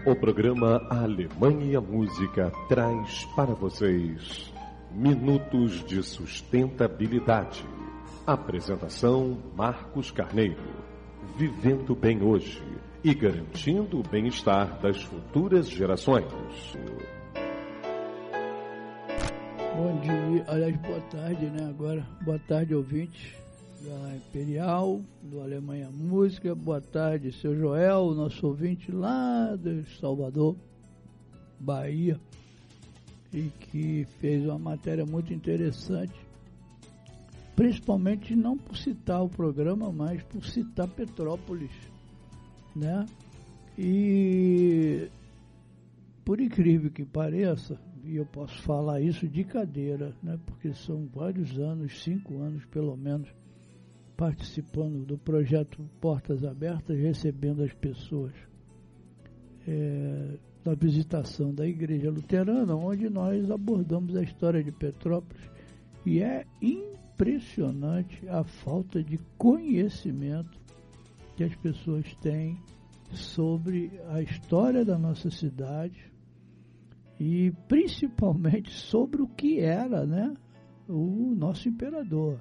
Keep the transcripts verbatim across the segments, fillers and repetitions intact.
O programa A Alemanha e a Música traz para vocês Minutos de Sustentabilidade. Apresentação Marcos Carneiro. Vivendo bem hoje e garantindo o bem-estar das futuras gerações. Bom dia, aliás, boa tarde, né? Agora, boa tarde, ouvintes da Imperial, do Alemanha Música. Boa tarde, seu Joel, nosso ouvinte lá de Salvador, Bahia, e que fez uma matéria muito interessante, principalmente não por citar o programa, mas por citar Petrópolis, né? E por incrível que pareça, e eu posso falar isso de cadeira, né? Porque são vários anos, cinco anos pelo menos, participando do projeto Portas Abertas, recebendo as pessoas é, na visitação da Igreja Luterana, onde nós abordamos a história de Petrópolis, e é impressionante a falta de conhecimento que as pessoas têm sobre a história da nossa cidade e principalmente sobre o que era, né, o nosso imperador.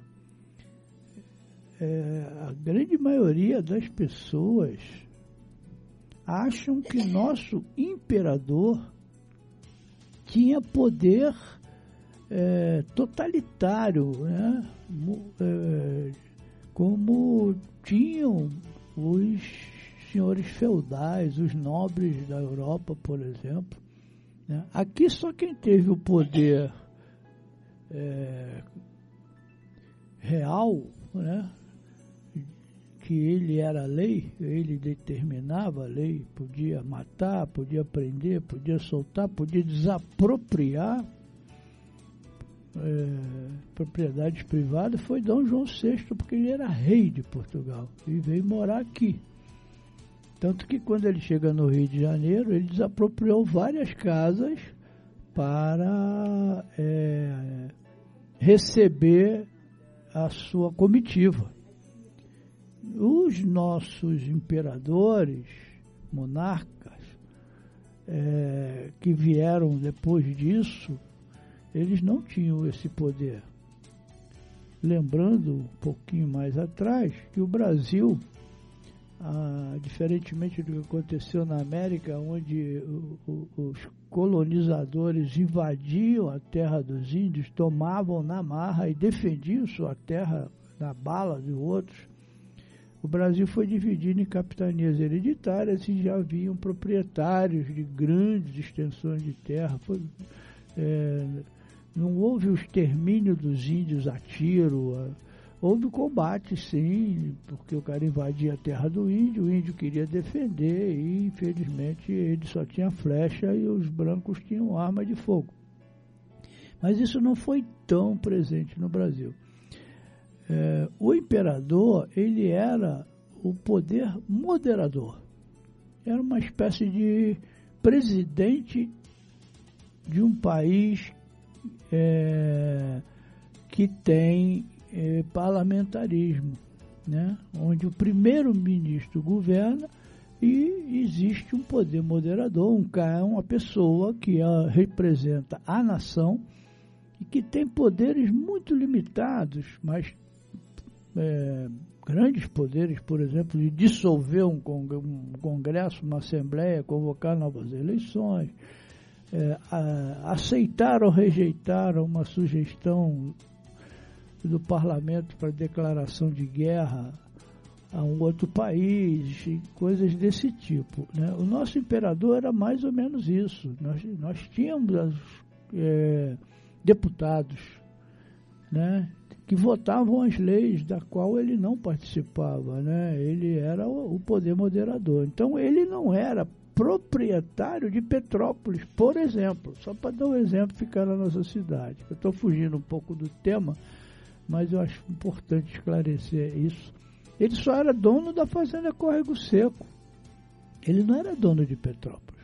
É, a grande maioria das pessoas acham que nosso imperador tinha poder é, totalitário, né? É, como tinham os senhores feudais, os nobres da Europa, por exemplo, né? Aqui só quem teve o poder é, real, né? Que ele era a lei, ele determinava a lei, podia matar, podia prender, podia soltar, podia desapropriar é, propriedades privadas, foi Dom João sexto, porque ele era rei de Portugal e veio morar aqui. Tanto que quando ele chega no Rio de Janeiro, ele desapropriou várias casas para é, receber a sua comitiva. Os nossos imperadores, monarcas, é, que vieram depois disso, eles não tinham esse poder. Lembrando um pouquinho mais atrás que o Brasil, ah, diferentemente do que aconteceu na América, onde o, o, os colonizadores invadiam a terra dos índios, tomavam na marra e defendiam sua terra na bala de outros, o Brasil foi dividido em capitanias hereditárias e já haviam proprietários de grandes extensões de terra. Foi, é, não houve o extermínio dos índios a tiro, houve combate sim, porque o cara invadia a terra do índio, o índio queria defender e infelizmente ele só tinha flecha e os brancos tinham arma de fogo. Mas isso não foi tão presente no Brasil. É, o imperador, ele era o poder moderador. Era uma espécie de presidente de um país é, que tem é, parlamentarismo, né? Onde o primeiro-ministro governa e existe um poder moderador, um cara, uma pessoa que a, representa a nação e que tem poderes muito limitados, mas É, grandes poderes, por exemplo, de dissolver um, cong- um congresso, uma assembleia, convocar novas eleições, é, a, aceitar ou rejeitar uma sugestão do parlamento para declaração de guerra a um outro país, e coisas desse tipo, né? O nosso imperador era mais ou menos isso. Nós, nós tínhamos é, deputados, né, que votavam as leis da qual ele não participava, né? Ele era o, o poder moderador. Então ele não era proprietário de Petrópolis, por exemplo, só para dar um exemplo, ficar na nossa cidade. Eu estou fugindo um pouco do tema, mas eu acho importante esclarecer isso. Ele só era dono da fazenda Córrego Seco. Ele não era dono de Petrópolis.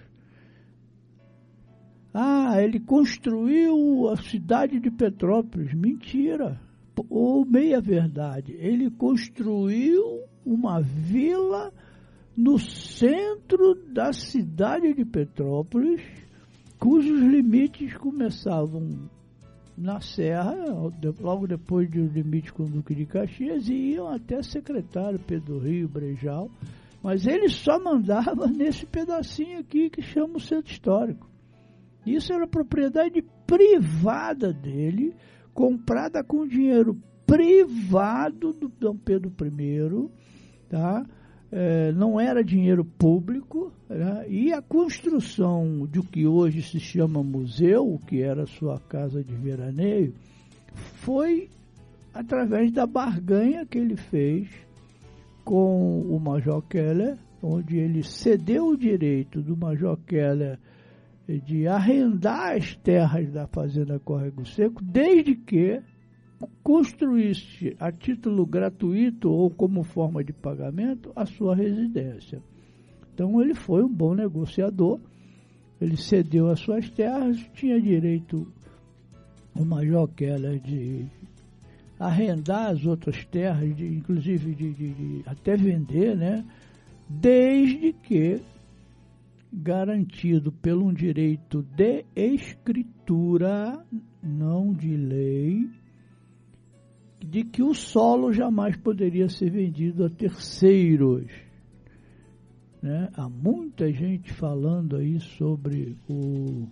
Ah, ele construiu a cidade de Petrópolis. Mentira. Ou meia verdade. Ele construiu uma vila no centro da cidade de Petrópolis, cujos limites começavam na Serra, logo depois do limite com o Duque de Caxias, e iam até Secretário, Pedro Rio, Brejal, mas ele só mandava nesse pedacinho aqui que chama o Centro Histórico. Isso era propriedade privada dele, comprada com dinheiro privado do Dom Pedro I, tá? É, não era dinheiro público, né? E a construção do que hoje se chama museu, que era sua casa de veraneio, foi através da barganha que ele fez com o Major Keller, onde ele cedeu o direito do Major Keller de arrendar as terras da Fazenda Córrego Seco, desde que construísse a título gratuito ou como forma de pagamento a sua residência. Então ele foi um bom negociador, ele cedeu as suas terras, tinha direito o Major Keller de arrendar as outras terras, de, inclusive de, de, de até vender, né? Desde que garantido pelo um direito de escritura, não de lei, de que o solo jamais poderia ser vendido a terceiros. Né? Há muita gente falando aí sobre o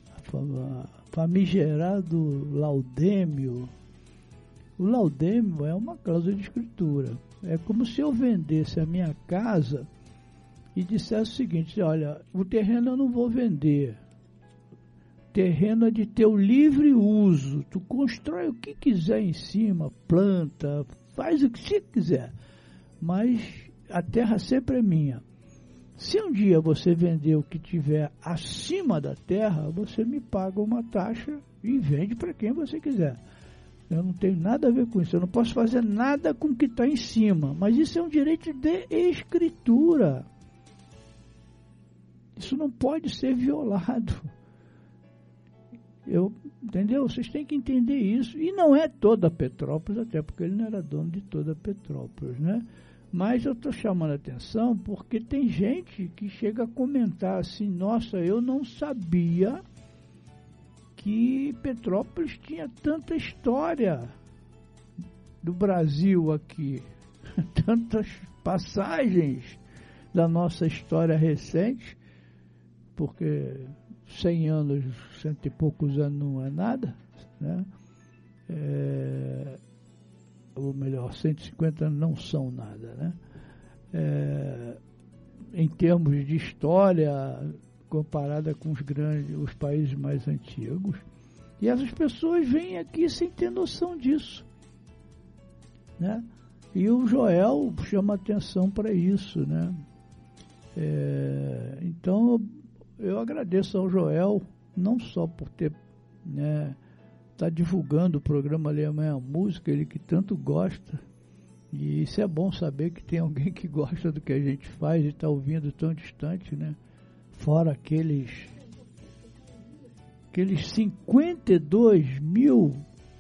famigerado laudêmio. O laudêmio é uma cláusula de escritura. É como se eu vendesse a minha casa e dissesse o seguinte: olha, o terreno eu não vou vender. O terreno é de teu livre uso. Tu constrói o que quiser em cima, planta, faz o que você quiser. Mas a terra sempre é minha. Se um dia você vender o que tiver acima da terra, você me paga uma taxa e vende para quem você quiser. Eu não tenho nada a ver com isso. Eu não posso fazer nada com o que está em cima. Mas isso é um direito de escritura. Isso não pode ser violado. Eu, entendeu? Vocês têm que entender isso. E não é toda Petrópolis, até porque ele não era dono de toda Petrópolis, né? Mas eu estou chamando a atenção porque tem gente que chega a comentar assim: nossa, eu não sabia que Petrópolis tinha tanta história do Brasil aqui, tantas passagens da nossa história recente, porque cem anos, cento e poucos anos não é nada, né? É, ou melhor, cento e cinquenta anos não são nada, né? É, em termos de história, comparada com os grandes, os países mais antigos. E essas pessoas vêm aqui sem ter noção disso, né? E o Joel chama atenção para isso, né? É, então eu agradeço ao Joel, não só por ter, né, tá divulgando o programa Alemanha Música, ele que tanto gosta, e isso é bom saber que tem alguém que gosta do que a gente faz e está ouvindo tão distante, né? Fora aqueles aqueles cinquenta e dois mil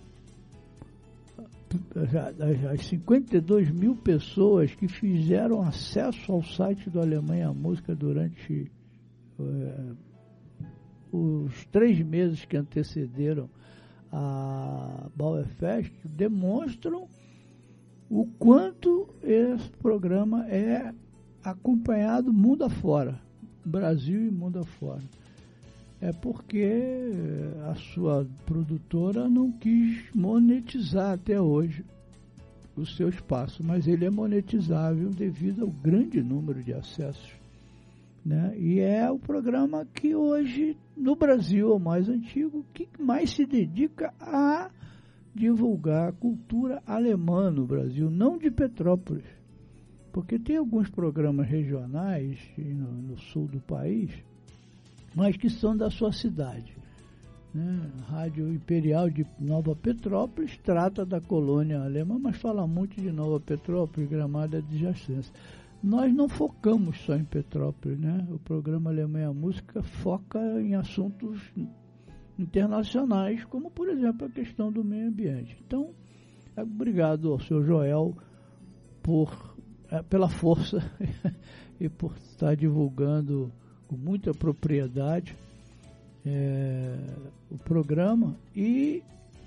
as cinquenta e dois mil pessoas que fizeram acesso ao site do Alemanha Música durante é, os três meses que antecederam a Bauerfest demonstram o quanto esse programa é acompanhado mundo afora, Brasil e mundo afora. É porque a sua produtora não quis monetizar até hoje o seu espaço, mas ele é monetizável devido ao grande número de acessos, né? E é o programa que hoje, no Brasil, é o mais antigo, que mais se dedica a divulgar a cultura alemã no Brasil, não de Petrópolis. Porque tem alguns programas regionais no, no sul do país, mas que são da sua cidade, né? A Rádio Imperial de Nova Petrópolis trata da colônia alemã, mas fala muito de Nova Petrópolis, Gramado e adjacência. Nós não focamos só em Petrópolis, né? O programa Alemanha Música foca em assuntos internacionais, como, por exemplo, a questão do meio ambiente. Então, obrigado ao seu Joel por, é, pela força e por estar divulgando com muita propriedade é, o programa e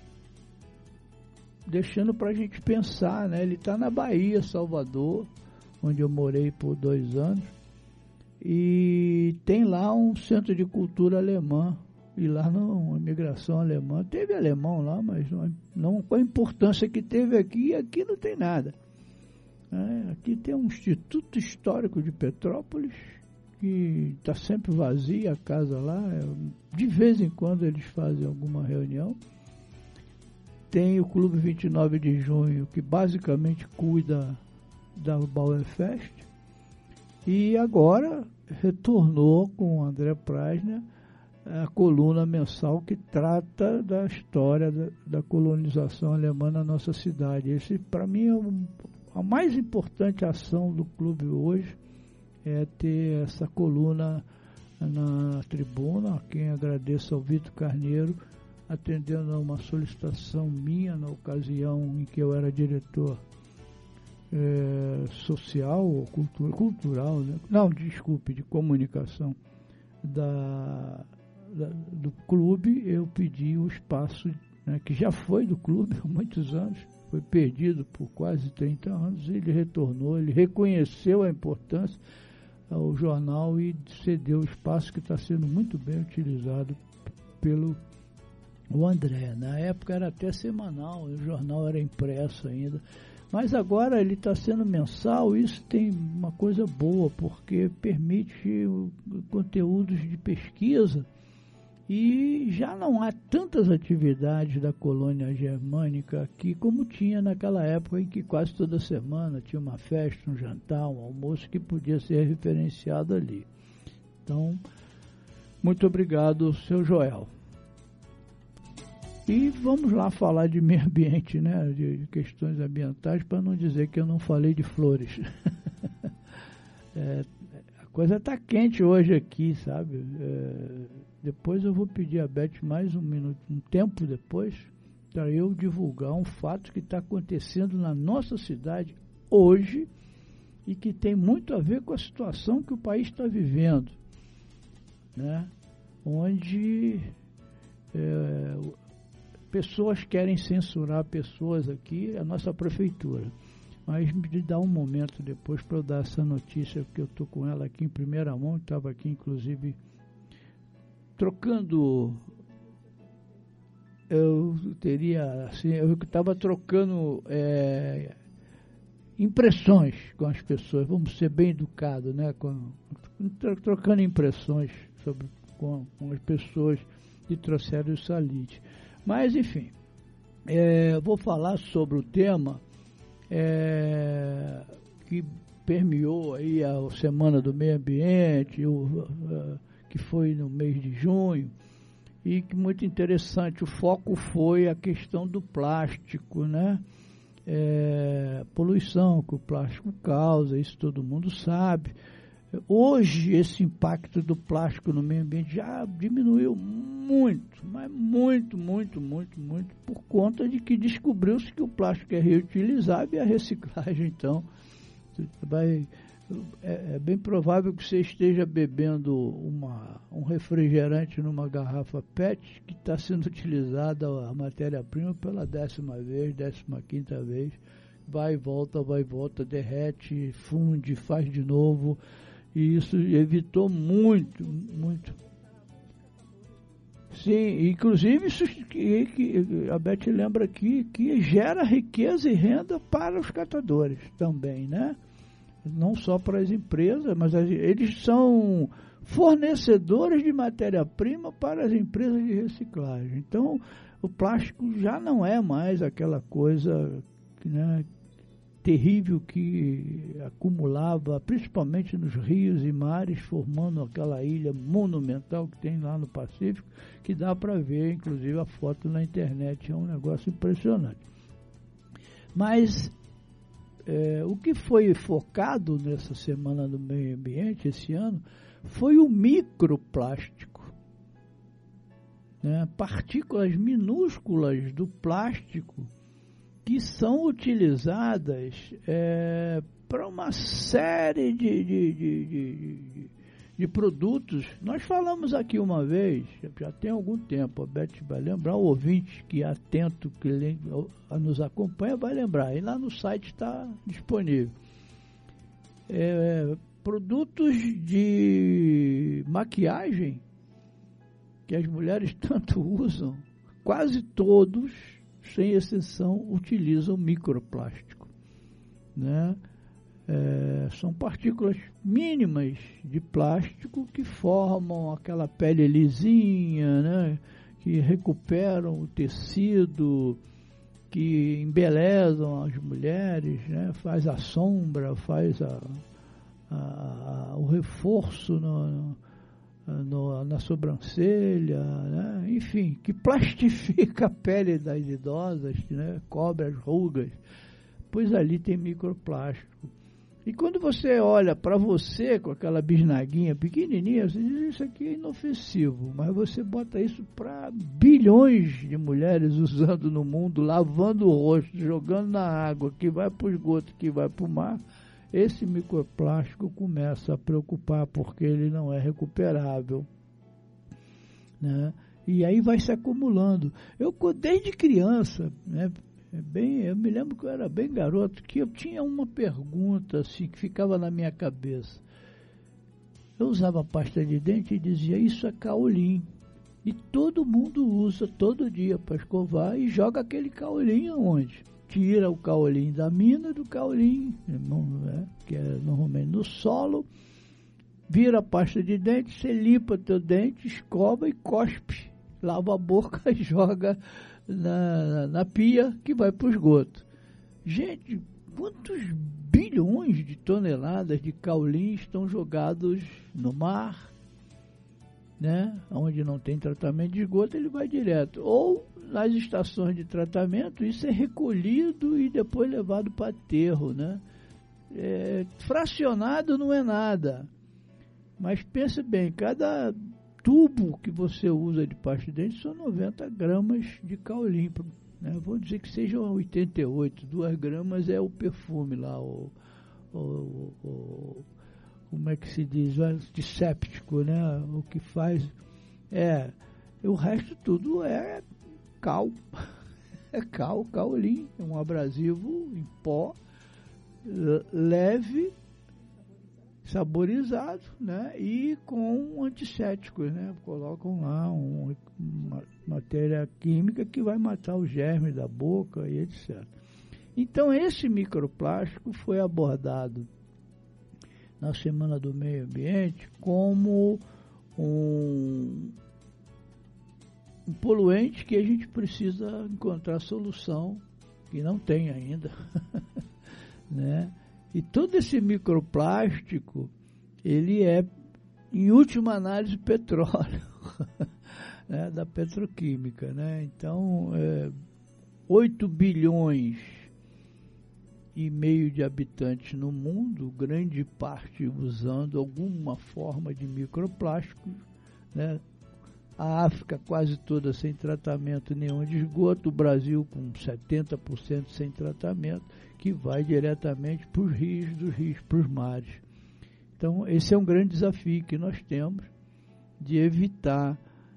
deixando para a gente pensar, né? Ele está na Bahia, Salvador, onde eu morei por dois anos, e tem lá um centro de cultura alemã, e lá não, a imigração alemã, teve alemão lá, mas não, não com a importância que teve aqui, aqui não tem nada. É, aqui tem um Instituto Histórico de Petrópolis, que está sempre vazia a casa lá, é, de vez em quando eles fazem alguma reunião. Tem o Clube vinte e nove de junho, que basicamente cuida da Bauerfest, e agora retornou com o André Praisner a coluna mensal que trata da história da, da colonização alemã na nossa cidade. Esse, para mim, é um, a mais importante ação do clube hoje, é ter essa coluna na tribuna, a quem agradeço ao Vitor Carneiro, atendendo a uma solicitação minha na ocasião em que eu era diretor é, social ou cultura, cultural, né? Não, desculpe, de comunicação da, da, do clube. Eu pedi o espaço, né, que já foi do clube há muitos anos, foi perdido por quase trinta anos, ele retornou, ele reconheceu a importância ao jornal e cedeu o espaço que está sendo muito bem utilizado pelo o André. Na época era até semanal, o jornal era impresso ainda, mas agora ele está sendo mensal. Isso tem uma coisa boa, porque permite conteúdos de pesquisa e já não há tantas atividades da colônia germânica aqui como tinha naquela época, em que quase toda semana tinha uma festa, um jantar, um almoço que podia ser referenciado ali. Então, muito obrigado, seu Joel. E vamos lá falar de meio ambiente, né, de, de questões ambientais, para não dizer que eu não falei de flores. é, a coisa está quente hoje aqui, sabe? É, depois eu vou pedir a Beth mais um minuto, um tempo depois, para eu divulgar um fato que está acontecendo na nossa cidade hoje e que tem muito a ver com a situação que o país está vivendo, né? Onde é, pessoas querem censurar pessoas aqui, a nossa prefeitura. Mas me dá um momento depois para eu dar essa notícia, porque eu estou com ela aqui em primeira mão, estava aqui inclusive trocando, eu teria, assim, eu estava trocando é, impressões com as pessoas, vamos ser bem educados, né? Com, trocando impressões sobre, com, com as pessoas que trouxeram o Salite. Mas, enfim, é, vou falar sobre o tema é, que permeou aí a Semana do Meio Ambiente, o, a, que foi no mês de junho, e que muito interessante, o foco foi a questão do plástico, né? É, poluição que o plástico causa, isso todo mundo sabe. Hoje, esse impacto do plástico no meio ambiente já diminuiu muito, mas muito, muito, muito, muito, por conta de que descobriu-se que o plástico é reutilizável e a reciclagem, então, vai, é, é bem provável que você esteja bebendo uma, um refrigerante numa garrafa P E T que está sendo utilizada a matéria-prima pela décima vez, décima quinta vez, vai e volta, vai e volta, derrete, funde, faz de novo. E isso evitou muito, muito. Sim, inclusive isso que, que a Beth lembra aqui, que gera riqueza e renda para os catadores também, né? Não só para as empresas, mas as, eles são fornecedores de matéria-prima para as empresas de reciclagem. Então, o plástico já não é mais aquela coisa, né, terrível que acumulava, principalmente nos rios e mares, formando aquela ilha monumental que tem lá no Pacífico, que dá para ver, inclusive, a foto na internet. É um negócio impressionante. Mas é, o que foi focado nessa Semana do Meio Ambiente, esse ano, foi o microplástico, né? Partículas minúsculas do plástico que são utilizadas é, para uma série de, de, de, de, de, de produtos. Nós falamos aqui uma vez, já tem algum tempo, a Beth vai lembrar, o ouvinte que é atento, que nos acompanha, vai lembrar. E lá no site está disponível. É, produtos de maquiagem que as mulheres tanto usam, quase todos, sem exceção, utilizam microplástico, né? É, são partículas mínimas de plástico que formam aquela pele lisinha, né? Que recuperam o tecido, que embelezam as mulheres, né? Faz a sombra, faz a, a, o reforço no, no, na sobrancelha, né? Enfim, que plastifica a pele das idosas, né? Cobre as rugas, pois ali tem microplástico. E quando você olha para você com aquela bisnaguinha pequenininha, você diz, isso aqui é inofensivo, mas você bota isso para bilhões de mulheres usando no mundo, lavando o rosto, jogando na água, que vai para o esgoto, que vai para o mar, esse microplástico começa a preocupar, porque ele não é recuperável, né? E aí vai se acumulando. Eu, desde criança, né, É bem, eu me lembro que eu era bem garoto, que eu tinha uma pergunta assim, que ficava na minha cabeça. Eu usava pasta de dente e dizia, isso é caolim. E todo mundo usa todo dia para escovar e joga aquele caolim aonde? Tira o caolim da mina do caolim, né, que é normalmente no solo, vira a pasta de dente, você limpa teu dente, escova e cospe. Lava a boca e joga Na, na pia que vai para o esgoto. Gente, quantos bilhões de toneladas de caolim estão jogados no mar, né? Onde não tem tratamento de esgoto, ele vai direto. Ou nas estações de tratamento, isso é recolhido e depois levado para aterro, né? É, fracionado não é nada. Mas pense bem, cada tubo que você usa de pasta de dente são noventa gramas de caolim, né? Vou dizer que sejam oitenta e oito, duas gramas é o perfume lá, o, o, o como é que se diz, o antisséptico, né? O que faz, é, o resto tudo é cal, é cal, caolim, é um abrasivo em pó, leve, saborizado, né? E com antissépticos, né? Colocam lá um, uma matéria química que vai matar os germes da boca e etcétera. Então esse microplástico foi abordado na Semana do Meio Ambiente como um, um poluente que a gente precisa encontrar solução, que não tem ainda, né? E todo esse microplástico, ele é, em última análise, petróleo, né, da petroquímica, né? Então, é, oito bilhões e meio de habitantes no mundo, grande parte usando alguma forma de microplástico, né? A África quase toda sem tratamento nenhum de esgoto, o Brasil com setenta por cento sem tratamento, que vai diretamente para os rios, dos rios para os mares. Então, esse é um grande desafio que nós temos de evitar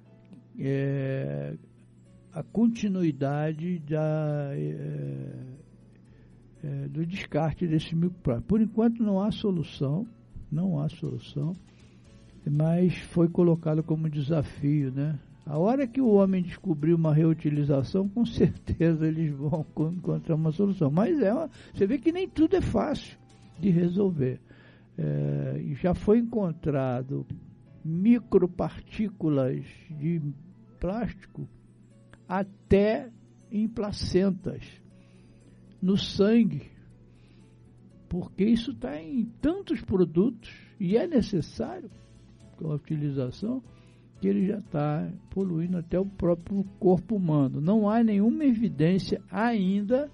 é, a continuidade da, é, é, do descarte desse microplástico. Por enquanto não há solução, não há solução, mas foi colocado como desafio, né? A hora que o homem descobrir uma reutilização, com certeza eles vão encontrar uma solução. Mas é uma, você vê que nem tudo é fácil de resolver. É, e já foi encontrado micropartículas de plástico até em placentas, no sangue, porque isso está em tantos produtos e é necessário com a utilização, que ele já está poluindo até o próprio corpo humano. Não há nenhuma evidência ainda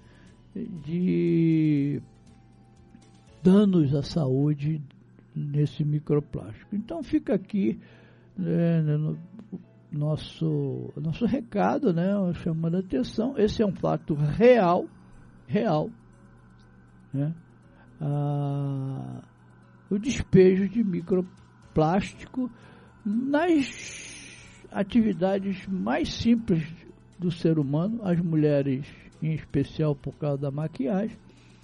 de danos à saúde nesse microplástico. Então fica aqui, né, no nosso, nosso recado, né, chamando a atenção. Esse é um fato real, real, né? a, o despejo de microplástico nas atividades mais simples do ser humano, as mulheres em especial por causa da maquiagem.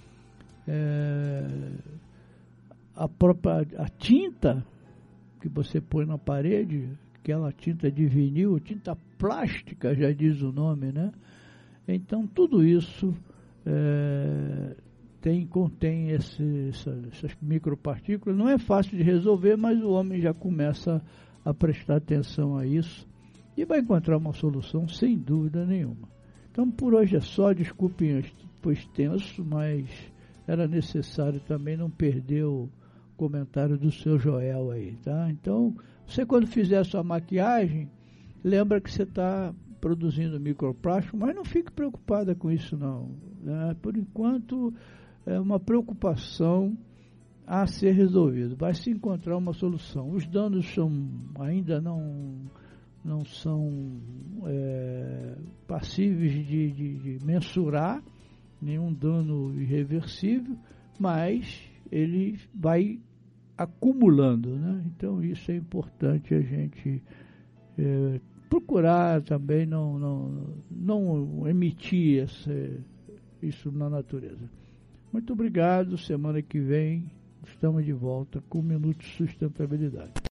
É, a própria a tinta que você põe na parede, aquela tinta de vinil, tinta plástica, já diz o nome, né? Então tudo isso é, tem, contém esse, essa, essas micropartículas. Não é fácil de resolver, mas o homem já começa a prestar atenção a isso e vai encontrar uma solução sem dúvida nenhuma. Então por hoje é só, desculpem por extenso, mas era necessário também não perder o comentário do seu Joel aí, tá? Então, você quando fizer a sua maquiagem, lembra que você está produzindo microplástico, mas não fique preocupada com isso não, né? Por enquanto, é uma preocupação a ser resolvida. Vai se encontrar uma solução. Os danos são, ainda não, não são é, passíveis de, de, de mensurar, nenhum dano irreversível, mas ele vai acumulando, né? Então isso é importante a gente é, procurar também não, não, não emitir esse, isso na natureza. Muito obrigado, semana que vem estamos de volta com o Minuto de Sustentabilidade.